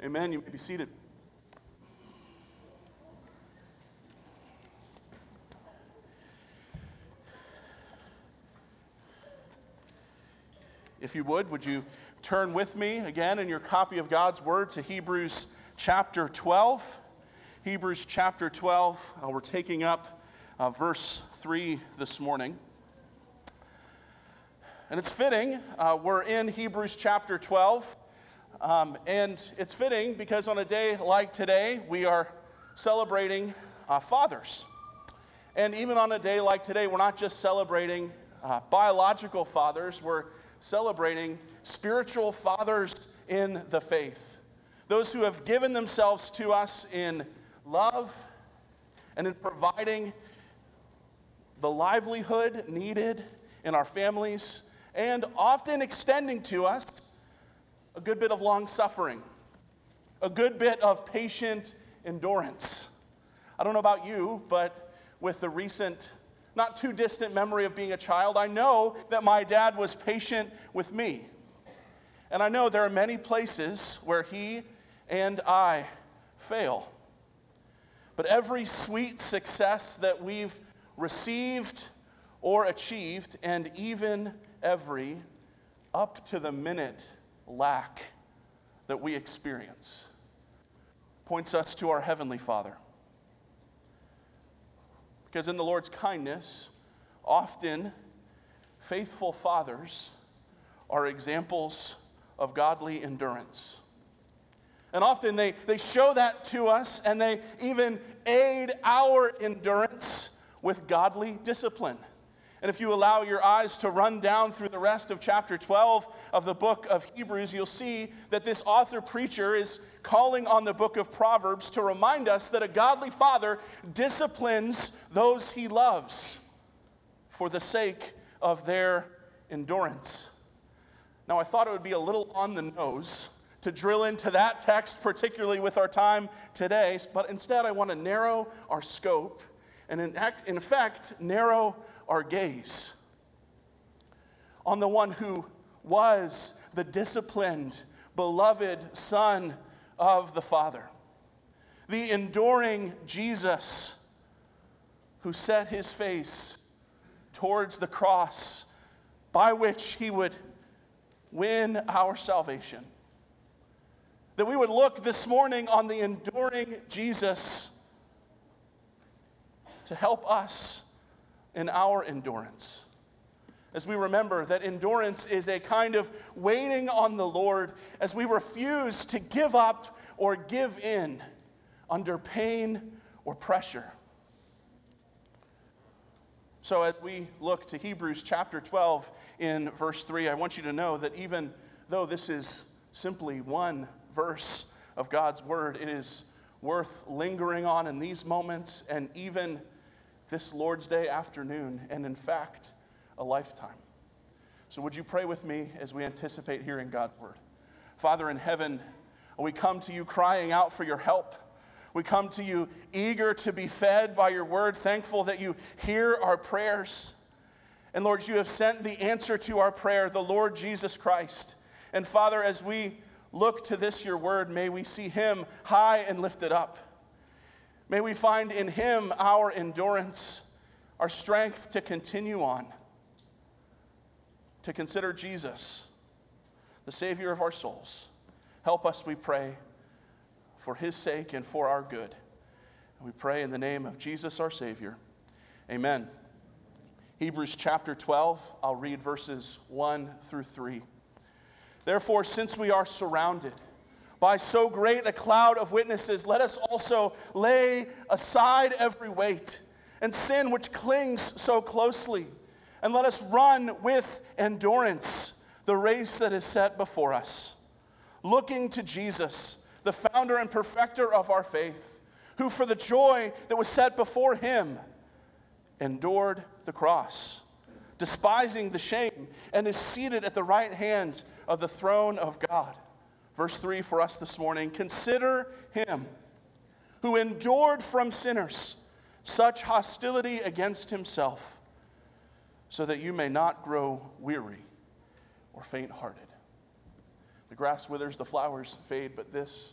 Amen. You may be seated. If you would you turn with me again in your copy of God's Word to Hebrews chapter 12. Hebrews chapter 12, we're taking up verse 3 this morning. And it's fitting, we're in Hebrews chapter 12, and it's fitting because on a day like today, we are celebrating fathers. And even on a day like today, we're not just celebrating biological fathers, we're celebrating spiritual fathers in the faith. Those who have given themselves to us in love and in providing the livelihood needed in our families, and often extending to us a good bit of long suffering, a good bit of patient endurance. I don't know about you, but with the recent, not too distant memory of being a child, I know that my dad was patient with me. And I know there are many places where he and I fail. But every sweet success that we've received or achieved, and even every up-to-the-minute lack that we experience, points us to our Heavenly Father. Because in the Lord's kindness, often faithful fathers are examples of godly endurance. And often they show that to us, and they even aid our endurance with godly discipline. And if you allow your eyes to run down through the rest of chapter 12 of the book of Hebrews, you'll see that this author-preacher is calling on the book of Proverbs to remind us that a godly father disciplines those he loves for the sake of their endurance. Now, I thought it would be a little on the nose to drill into that text, particularly with our time today, but instead I want to narrow our scope and in fact, narrow our gaze on the one who was the disciplined, beloved Son of the Father, the enduring Jesus who set his face towards the cross by which he would win our salvation. That we would look this morning on the enduring Jesus to help us in our endurance. As we remember that endurance is a kind of waiting on the Lord as we refuse to give up or give in under pain or pressure. So as we look to Hebrews chapter 12 in verse 3, I want you to know that even though this is simply one verse of God's word, it is worth lingering on in these moments and even this Lord's Day afternoon, and in fact, a lifetime. So would you pray with me as we anticipate hearing God's word? Father in heaven, we come to you crying out for your help. We come to you eager to be fed by your word, thankful that you hear our prayers. And Lord, you have sent the answer to our prayer, the Lord Jesus Christ. And Father, as we look to this, your word, may we see him high and lifted up. May we find in him our endurance, our strength to continue on, to consider Jesus, the Savior of our souls. Help us, we pray, for his sake and for our good. And we pray in the name of Jesus, our Savior. Amen. Hebrews chapter 12, I'll read verses 1 through 3. Therefore, since we are surrounded by so great a cloud of witnesses, let us also lay aside every weight and sin which clings so closely, and let us run with endurance the race that is set before us, looking to Jesus, the founder and perfecter of our faith, who for the joy that was set before him endured the cross, despising the shame, and is seated at the right hand of the throne of God. Verse 3 for us this morning, consider him who endured from sinners such hostility against himself, so that you may not grow weary or faint-hearted. The grass withers, the flowers fade, but this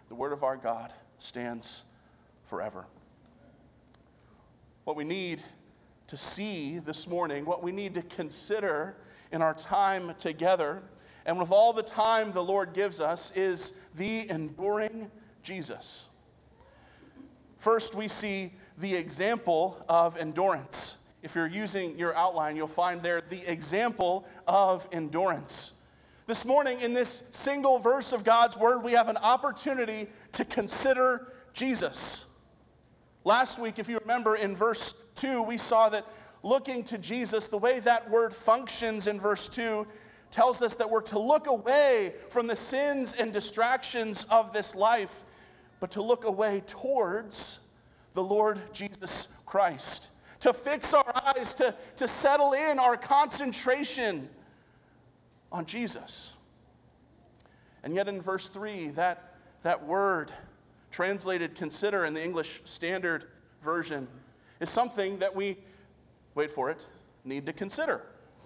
The word of our God stands forever. What we need to see this morning, what we need to consider in our time together, and with all the time the Lord gives us, is the enduring Jesus. First, we see the example of endurance. If you're using your outline, you'll find there the example of endurance. This morning, in this single verse of God's word, we have an opportunity to consider Jesus. Last week, if you remember, in verse 2, we saw that looking to Jesus, the way that word functions in verse 2, tells us that we're to look away from the sins and distractions of this life, but to look away towards the Lord Jesus Christ. To fix our eyes, to settle in our concentration on Jesus. And yet in verse 3, that word translated consider in the English Standard Version is something that we, wait for it, need to consider.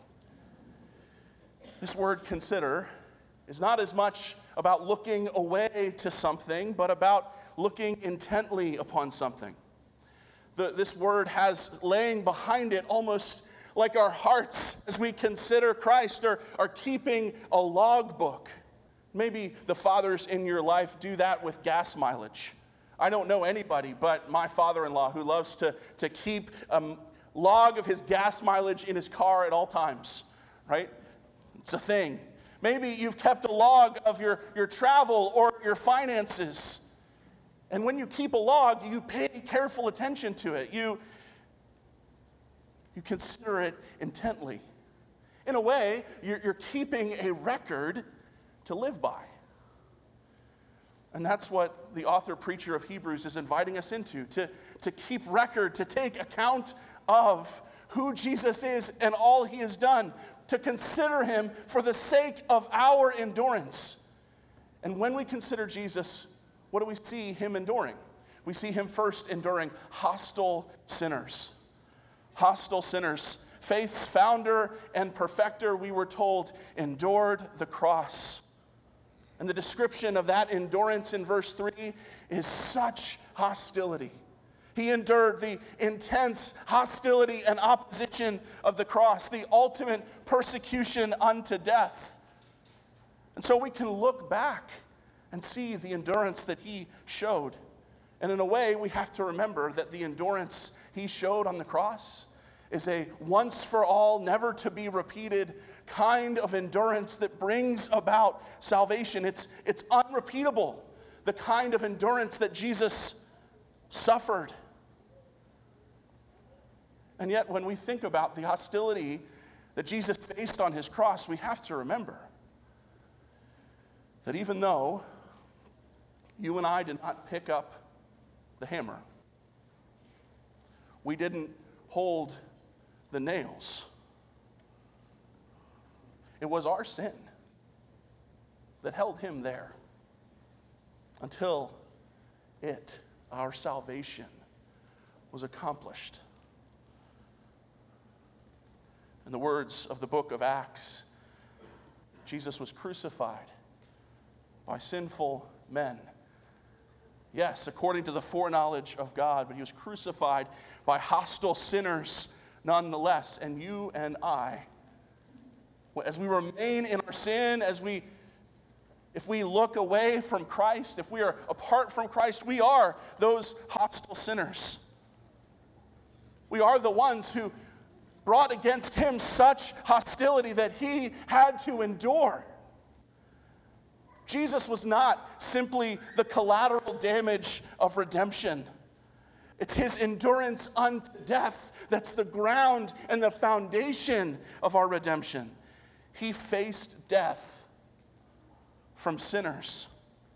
This word consider is not as much about looking away to something, but about looking intently upon something. This word has laying behind it almost like our hearts as we consider Christ are keeping a logbook. Maybe the fathers in your life do that with gas mileage. I don't know anybody but my father-in-law who loves to keep a log of his gas mileage in his car at all times, right? It's a thing. Maybe you've kept a log of your travel or your finances. And when you keep a log, you pay careful attention to it. You consider it intently. In a way, you're keeping a record to live by. And that's what the author-preacher of Hebrews is inviting us into, to keep record, to take account of who Jesus is and all he has done, to consider him for the sake of our endurance. And when we consider Jesus, what do we see him enduring? We see him first enduring hostile sinners. Hostile sinners. Faith's founder and perfecter, we were told, endured the cross. And the description of that endurance in verse 3 is such hostility. He endured the intense hostility and opposition of the cross, the ultimate persecution unto death. And so we can look back and see the endurance that he showed. And in a way, we have to remember that the endurance he showed on the cross is a once-for-all, never-to-be-repeated kind of endurance that brings about salvation. It's unrepeatable, the kind of endurance that Jesus suffered. And yet, when we think about the hostility that Jesus faced on his cross, we have to remember that even though you and I did not pick up the hammer, we didn't hold the nails, it was our sin that held him there until our salvation, was accomplished. In the words of the book of Acts, Jesus was crucified by sinful men. Yes, according to the foreknowledge of God, but he was crucified by hostile sinners nonetheless. And you and I, as we remain in our sin, if we look away from Christ, if we are apart from Christ, we are those hostile sinners. We are the ones who brought against him such hostility that he had to endure. Jesus was not simply the collateral damage of redemption. It's his endurance unto death that's the ground and the foundation of our redemption. He faced death from sinners,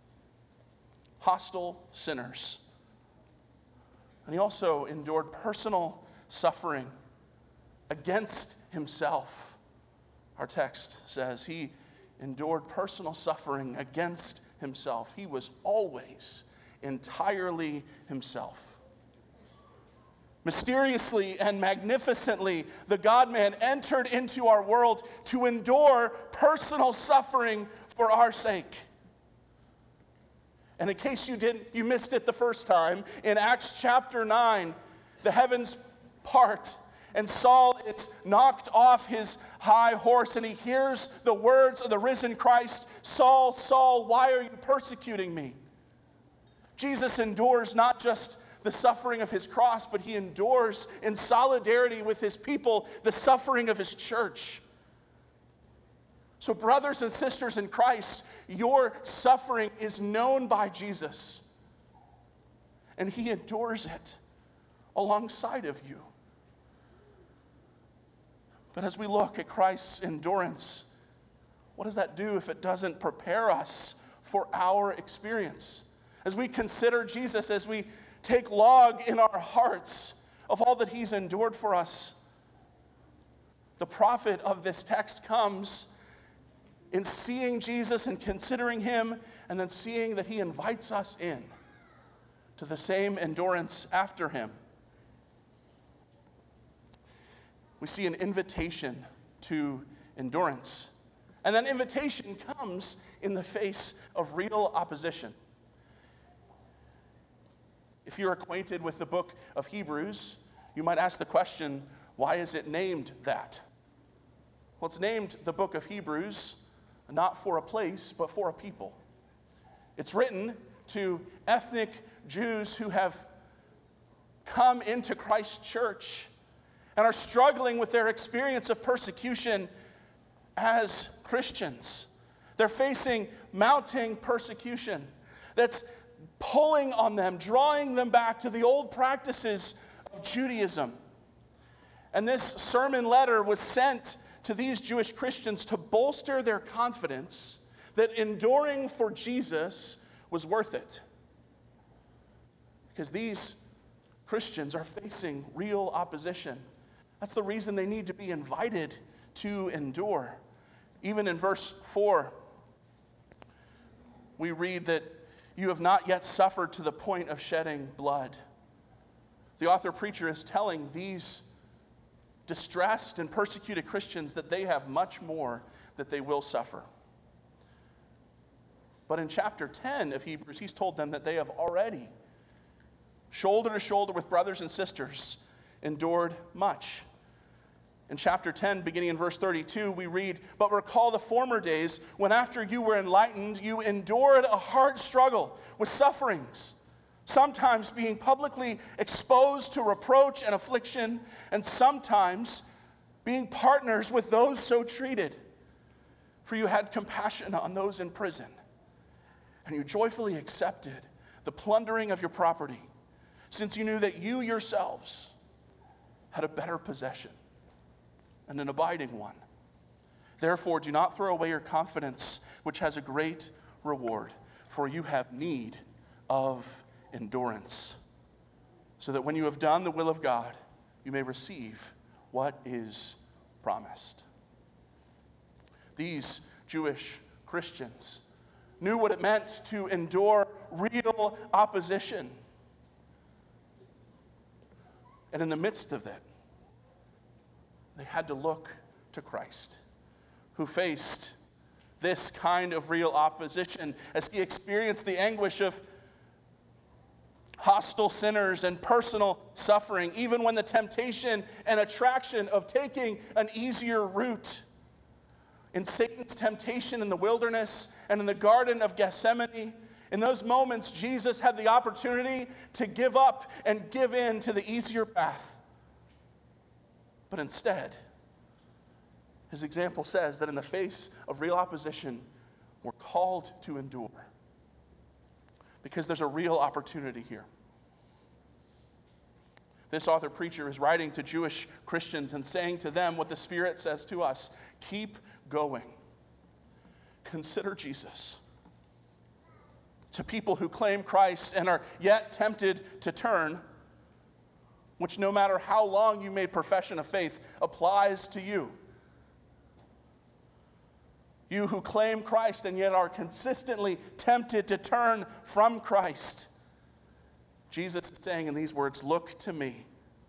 hostile sinners. And he also endured personal suffering against himself. Our text says he endured personal suffering against himself. He was always entirely himself. Mysteriously and magnificently, the God-man entered into our world to endure personal suffering for our sake. And in case you missed it the first time, in Acts chapter 9, the heavens part, and Saul is knocked off his high horse, and he hears the words of the risen Christ, "Saul, Saul, why are you persecuting me?" Jesus endures not just the suffering of his cross, but he endures in solidarity with his people the suffering of his church. So brothers and sisters in Christ, your suffering is known by Jesus, and he endures it alongside of you. But as we look at Christ's endurance, what does that do if it doesn't prepare us for our experience? As we consider Jesus, as we take log in our hearts of all that he's endured for us, the prophet of this text comes in seeing Jesus and considering him, and then seeing that he invites us in to the same endurance after him. We see an invitation to endurance. And that invitation comes in the face of real opposition. If you're acquainted with the book of Hebrews, you might ask the question, why is it named that? Well, it's named the book of Hebrews not for a place, but for a people. It's written to ethnic Jews who have come into Christ's church and are struggling with their experience of persecution as Christians. They're facing mounting persecution that's pulling on them, drawing them back to the old practices of Judaism. And this sermon letter was sent to these Jewish Christians to bolster their confidence that enduring for Jesus was worth it. Because these Christians are facing real opposition. That's the reason they need to be invited to endure. Even in verse 4, we read that you have not yet suffered to the point of shedding blood. The author-preacher is telling these distressed and persecuted Christians that they have much more that they will suffer. But in chapter 10 of Hebrews, he's told them that they have already, shoulder to shoulder with brothers and sisters, endured much. In chapter 10, beginning in verse 32, we read, "But recall the former days when after you were enlightened, you endured a hard struggle with sufferings, sometimes being publicly exposed to reproach and affliction, and sometimes being partners with those so treated. For you had compassion on those in prison, and you joyfully accepted the plundering of your property, since you knew that you yourselves had a better possession, and an abiding one. Therefore, do not throw away your confidence, which has a great reward, for you have need of endurance, so that when you have done the will of God, you may receive what is promised." These Jewish Christians knew what it meant to endure real opposition. And in the midst of that, they had to look to Christ, who faced this kind of real opposition as he experienced the anguish of hostile sinners and personal suffering, even when the temptation and attraction of taking an easier route. In Satan's temptation in the wilderness and in the Garden of Gethsemane, in those moments, Jesus had the opportunity to give up and give in to the easier path. But instead, his example says that in the face of real opposition, we're called to endure. Because there's a real opportunity here. This author-preacher is writing to Jewish Christians and saying to them what the Spirit says to us: keep going. Consider Jesus. To people who claim Christ and are yet tempted to turn, which no matter how long you made profession of faith, applies to you. You who claim Christ and yet are consistently tempted to turn from Christ. Jesus is saying in these words, look to me.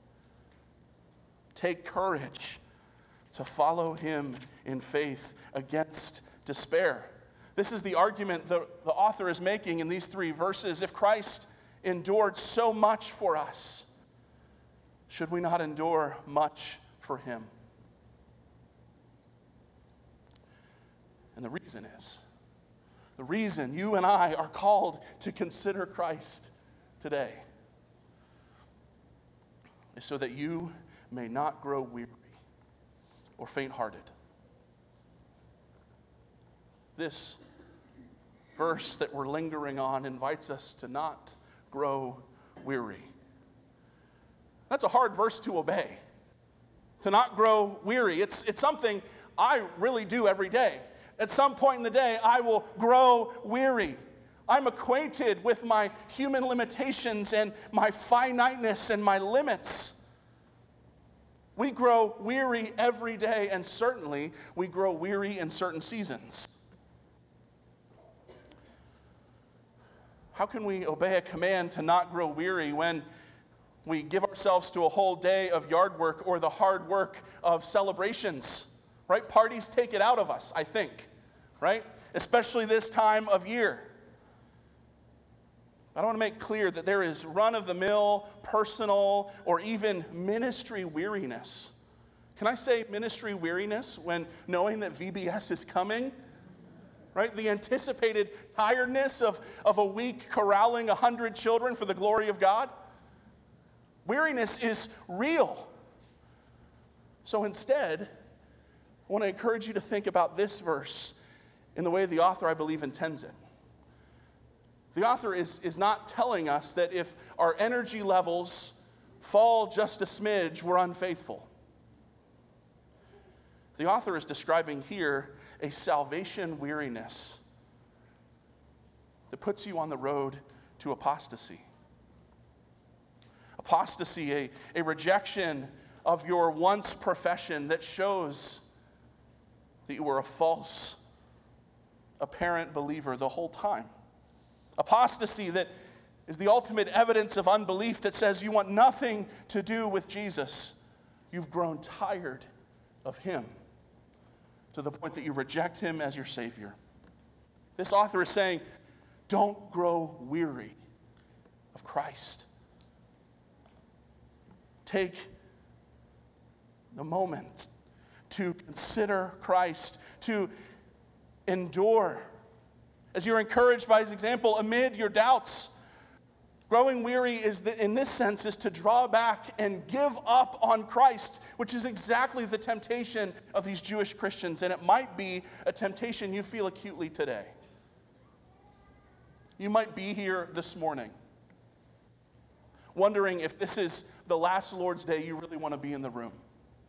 Take courage to follow him in faith against despair. This is the argument the author is making in these 3 verses. If Christ endured so much for us, should we not endure much for him? And the reason you and I are called to consider Christ today is so that you may not grow weary or faint-hearted. This verse that we're lingering on invites us to not grow weary. That's a hard verse to obey. To not grow weary. It's something I really do every day. At some point in the day, I will grow weary. I'm acquainted with my human limitations and my finiteness and my limits. We grow weary every day, and certainly we grow weary in certain seasons. How can we obey a command to not grow weary when we give ourselves to a whole day of yard work or the hard work of celebrations? Right? Parties take it out of us, I think. Right? Especially this time of year. I want to make clear that there is run-of-the-mill, personal, or even ministry weariness. Can I say ministry weariness when knowing that VBS is coming? Right? The anticipated tiredness of a week corralling 100 children for the glory of God. Weariness is real. So instead, I want to encourage you to think about this verse in the way the author, I believe, intends it. The author is not telling us that if our energy levels fall just a smidge, we're unfaithful. The author is describing here a salvation weariness that puts you on the road to apostasy. Apostasy, a rejection of your once profession that shows that you were a false, apparent believer the whole time. Apostasy that is the ultimate evidence of unbelief that says you want nothing to do with Jesus. You've grown tired of him to the point that you reject him as your Savior. This author is saying, don't grow weary of Christ. Take the moment to consider Christ, to endure. As you're encouraged by his example amid your doubts, growing weary in this sense is to draw back and give up on Christ, which is exactly the temptation of these Jewish Christians, and it might be a temptation you feel acutely today. You might be here this morning wondering if this is the last Lord's Day you really want to be in the room.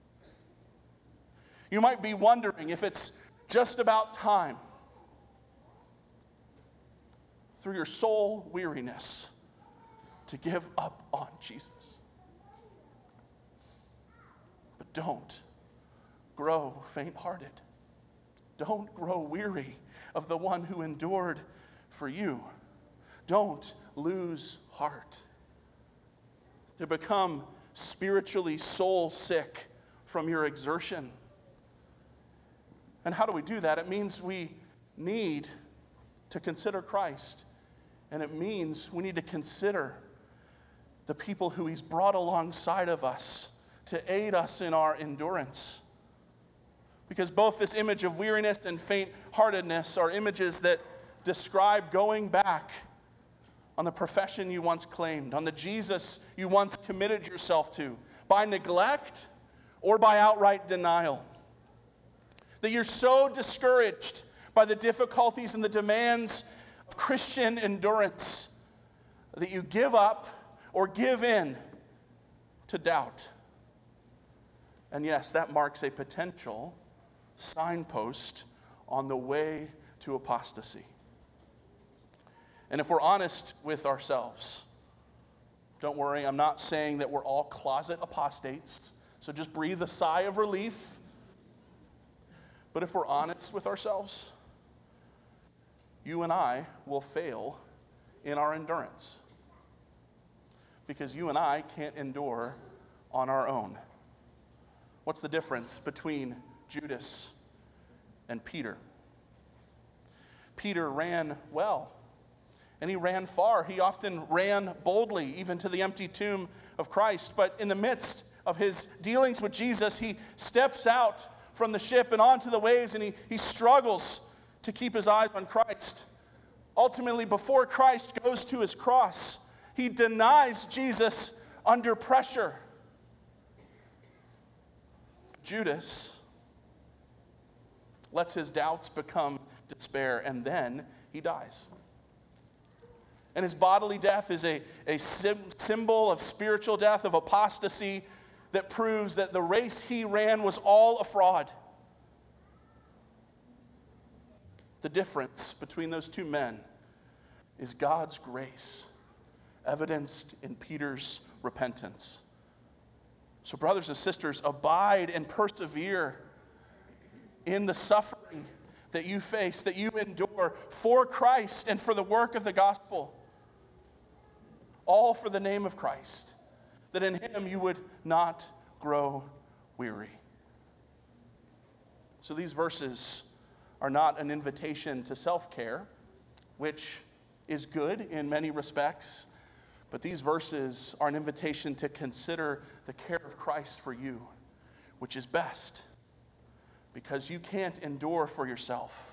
You might be wondering if it's just about time, through your soul weariness, to give up on Jesus. But don't grow faint-hearted. Don't grow weary of the one who endured for you. Don't lose heart. To become spiritually soul sick from your exertion. And how do we do that? It means we need to consider Christ. And it means we need to consider the people who he's brought alongside of us to aid us in our endurance. Because both this image of weariness and faint-heartedness are images that describe going back on the profession you once claimed, on the Jesus you once committed yourself to, by neglect or by outright denial. That you're so discouraged by the difficulties and the demands of Christian endurance that you give up or give in to doubt. And yes, that marks a potential signpost on the way to apostasy. And if we're honest with ourselves, don't worry, I'm not saying that we're all closet apostates, so just breathe a sigh of relief. But if we're honest with ourselves, you and I will fail in our endurance. Because you and I can't endure on our own. What's the difference between Judas and Peter? Peter ran well, and he ran far. He often ran boldly, even to the empty tomb of Christ. But in the midst of his dealings with Jesus, he steps out from the ship and onto the waves, and he struggles to keep his eyes on Christ. Ultimately, before Christ goes to his cross, he denies Jesus under pressure. Judas lets his doubts become despair, and then he dies. And his bodily death is a symbol of spiritual death, of apostasy, that proves that the race he ran was all a fraud. The difference between those two men is God's grace, evidenced in Peter's repentance. So, brothers and sisters, abide and persevere in the suffering that you face, that you endure for Christ and for the work of the gospel. All for the name of Christ, that in him you would not grow weary. So these verses are not an invitation to self-care, which is good in many respects, but these verses are an invitation to consider the care of Christ for you, which is best, because you can't endure for yourself,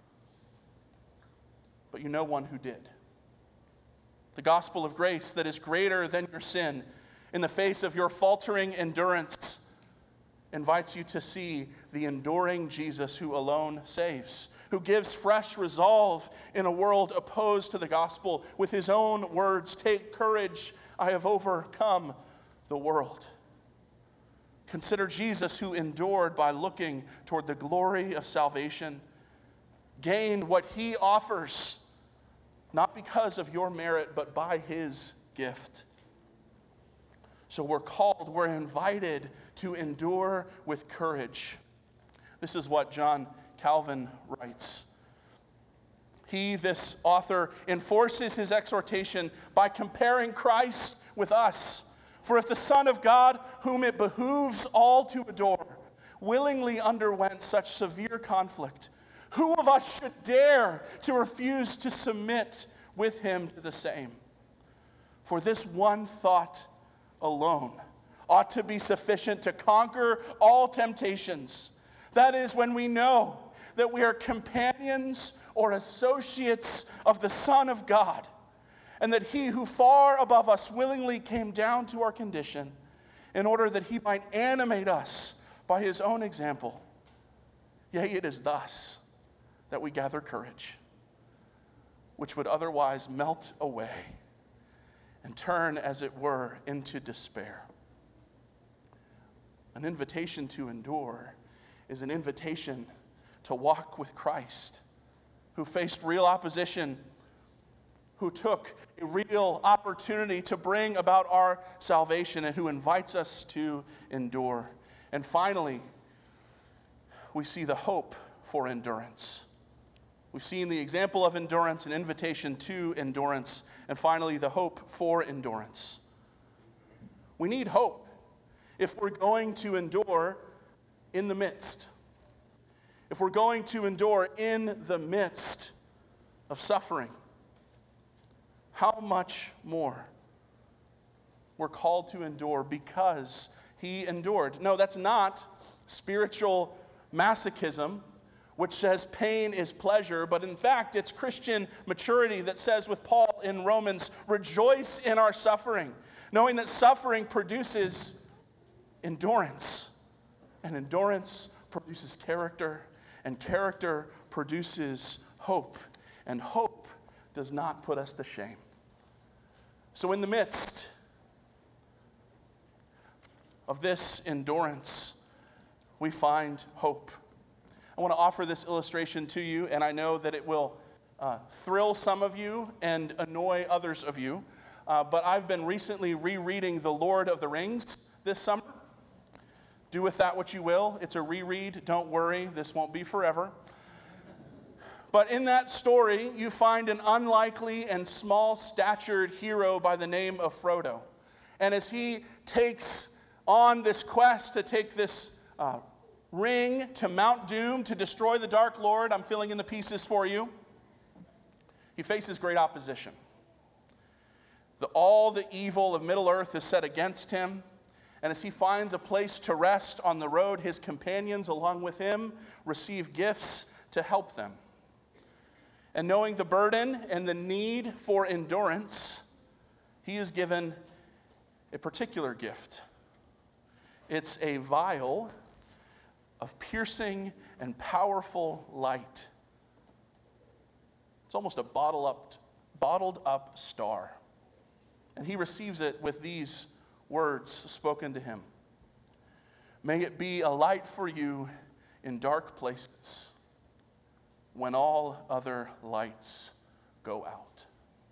but you know one who did. The gospel of grace that is greater than your sin, in the face of your faltering endurance, invites you to see the enduring Jesus who alone saves, who gives fresh resolve in a world opposed to the gospel with his own words, "Take courage, I have overcome the world." Consider Jesus who endured by looking toward the glory of salvation, gained what he offers, not because of your merit, but by his gift. So we're invited to endure with courage. This is what John Calvin writes. He, this author, enforces his exhortation by comparing Christ with us. For if the Son of God, whom it behooves all to adore, willingly underwent such severe conflict, who of us should dare to refuse to submit with him to the same? For this one thought alone ought to be sufficient to conquer all temptations. That is, when we know that we are companions or associates of the Son of God, and that he who far above us willingly came down to our condition in order that he might animate us by his own example. Yea, it is thus that we gather courage, which would otherwise melt away and turn, as it were, into despair. An invitation to endure is an invitation to walk with Christ, who faced real opposition, who took a real opportunity to bring about our salvation, and who invites us to endure. And finally, we see the hope for endurance. We've seen the example of endurance, an invitation to endurance, and finally, the hope for endurance. We need hope if we're going to endure in the midst. If we're going to endure in the midst of suffering, how much more we're called to endure because he endured. No, that's not spiritual masochism, which says pain is pleasure, but in fact, it's Christian maturity that says with Paul in Romans, rejoice in our suffering, knowing that suffering produces endurance, and endurance produces character, and character produces hope, and hope does not put us to shame. So in the midst of this endurance, we find hope. I want to offer this illustration to you, and I know that it will thrill some of you and annoy others of you, but I've been recently rereading The Lord of the Rings this summer. Do with that what you will. It's a reread. Don't worry, this won't be forever. But in that story, you find an unlikely and small-statured hero by the name of Frodo. And as he takes on this quest to take this ring to Mount Doom to destroy the Dark Lord, I'm filling in the pieces for you. He faces great opposition. All the evil of Middle Earth is set against him. And as he finds a place to rest on the road, his companions along with him receive gifts to help them. And knowing the burden and the need for endurance, he is given a particular gift. It's a vial of piercing and powerful light. It's almost a bottled up star. And he receives it with these words spoken to him. May it be a light for you in dark places when all other lights go out.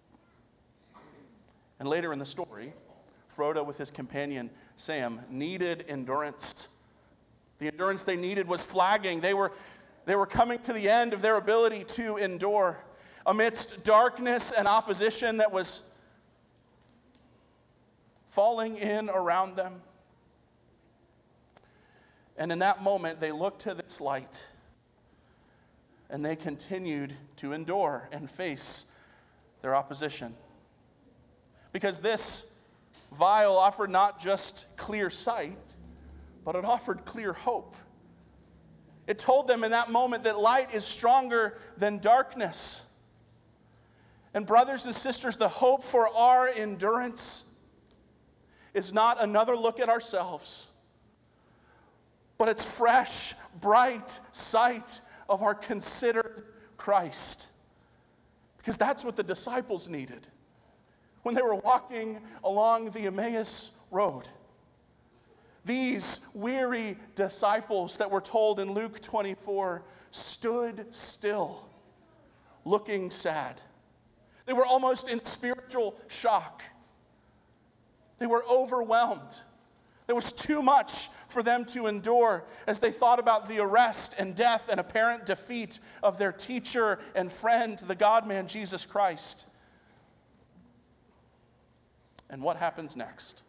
And later in the story, Frodo with his companion Sam needed endurance. The endurance they needed was flagging. They were coming to the end of their ability to endure amidst darkness and opposition that was falling in around them. And in that moment, they looked to this light and they continued to endure and face their opposition. Because this vial offered not just clear sight, but it offered clear hope. It told them in that moment that light is stronger than darkness. And brothers and sisters, the hope for our endurance is not another look at ourselves, but it's fresh, bright sight of our considered Christ. Because that's what the disciples needed when they were walking along the Emmaus road. These weary disciples that were told in Luke 24 stood still, looking sad. They were almost in spiritual shock. They were overwhelmed. There was too much for them to endure as they thought about the arrest and death and apparent defeat of their teacher and friend, the God-man, Jesus Christ. And what happens next?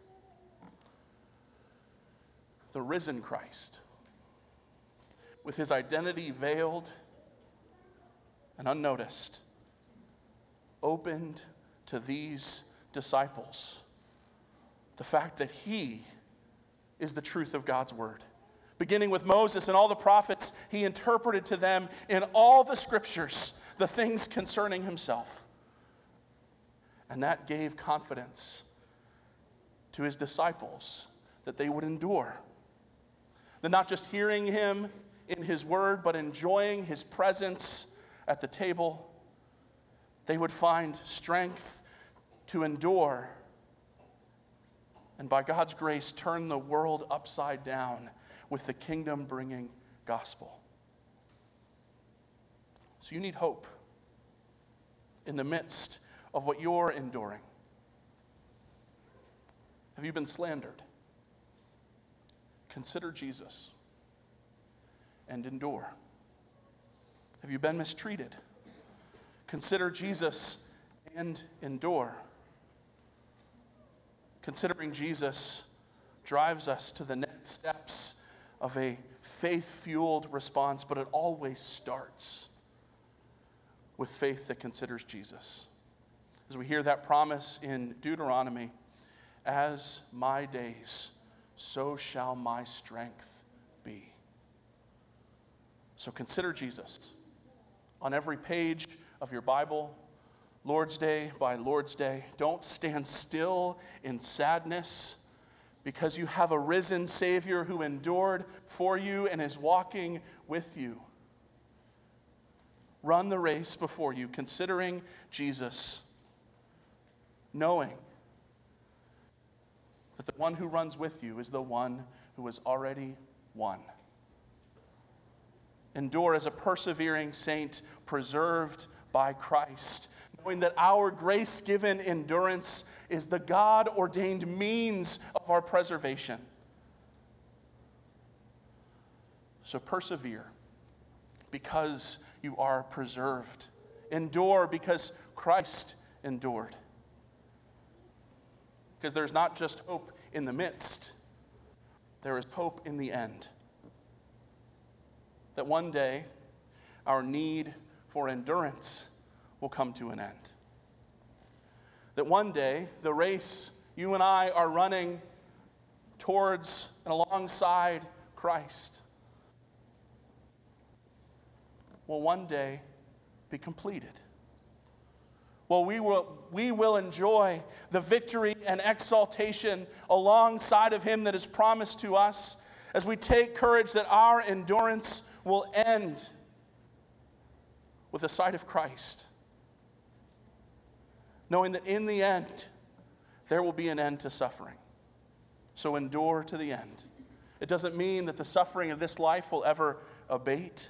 The risen Christ, with his identity veiled and unnoticed, opened to these disciples the fact that he is the truth of God's word. Beginning with Moses and all the prophets, he interpreted to them in all the scriptures the things concerning himself. And that gave confidence to his disciples that they would endure. That not just hearing him in his word, but enjoying his presence at the table, they would find strength to endure and by God's grace turn the world upside down with the kingdom-bringing gospel. So you need hope in the midst of what you're enduring. Have you been slandered? Consider Jesus and endure. Have you been mistreated? Consider Jesus and endure. Considering Jesus drives us to the next steps of a faith-fueled response, but it always starts with faith that considers Jesus. As we hear that promise in Deuteronomy, as my days, so shall my strength be. So consider Jesus on every page of your Bible, Lord's Day by Lord's Day. Don't stand still in sadness because you have a risen Savior who endured for you and is walking with you. Run the race before you, considering Jesus, knowing that the one who runs with you is the one who has already won. Endure as a persevering saint preserved by Christ, knowing that our grace-given endurance is the God-ordained means of our preservation. So persevere because you are preserved. Endure because Christ endured. Because there's not just hope in the midst, there is hope in the end. That one day, our need for endurance will come to an end. That one day, the race you and I are running towards and alongside Christ will one day be completed. Well, we will enjoy the victory and exaltation alongside of him that is promised to us as we take courage that our endurance will end with the sight of Christ, knowing that in the end, there will be an end to suffering. So endure to the end. It doesn't mean that the suffering of this life will ever abate,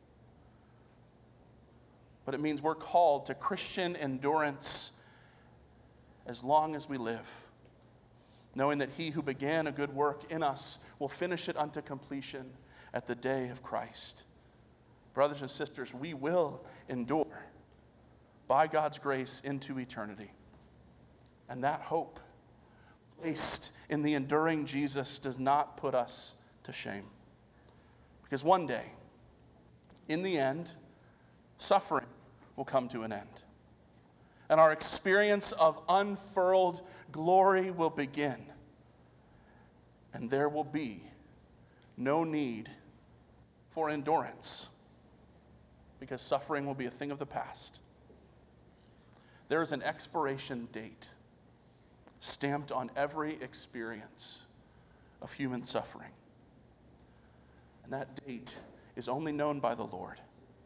but it means we're called to Christian endurance as long as we live, knowing that he who began a good work in us will finish it unto completion at the day of Christ. Brothers and sisters, we will endure by God's grace into eternity. And that hope placed in the enduring Jesus does not put us to shame. Because one day, in the end, suffering will come to an end. And our experience of unfurled glory will begin. And there will be no need for endurance, because suffering will be a thing of the past. There is an expiration date stamped on every experience of human suffering. And that date is only known by the Lord.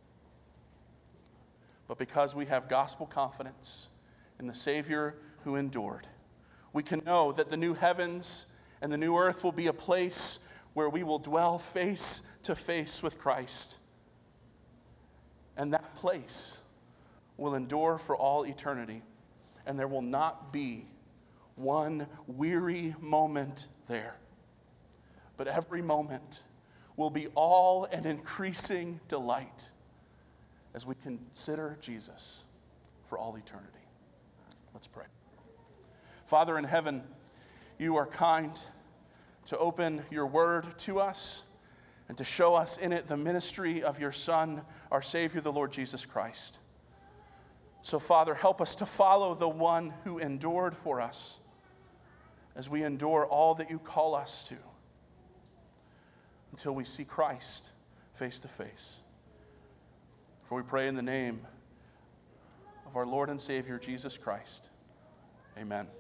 But because we have gospel confidence in the Savior who endured, we can know that the new heavens and the new earth will be a place where we will dwell face to face with Christ. And that place will endure for all eternity. And there will not be one weary moment there. But every moment will be all an increasing delight as we consider Jesus for all eternity. Let's pray. Father in heaven, you are kind to open your word to us and to show us in it the ministry of your Son, our Savior, the Lord Jesus Christ. So, Father, help us to follow the one who endured for us as we endure all that you call us to until we see Christ face to face. For we pray in the name of our Lord and Savior, Jesus Christ. Amen.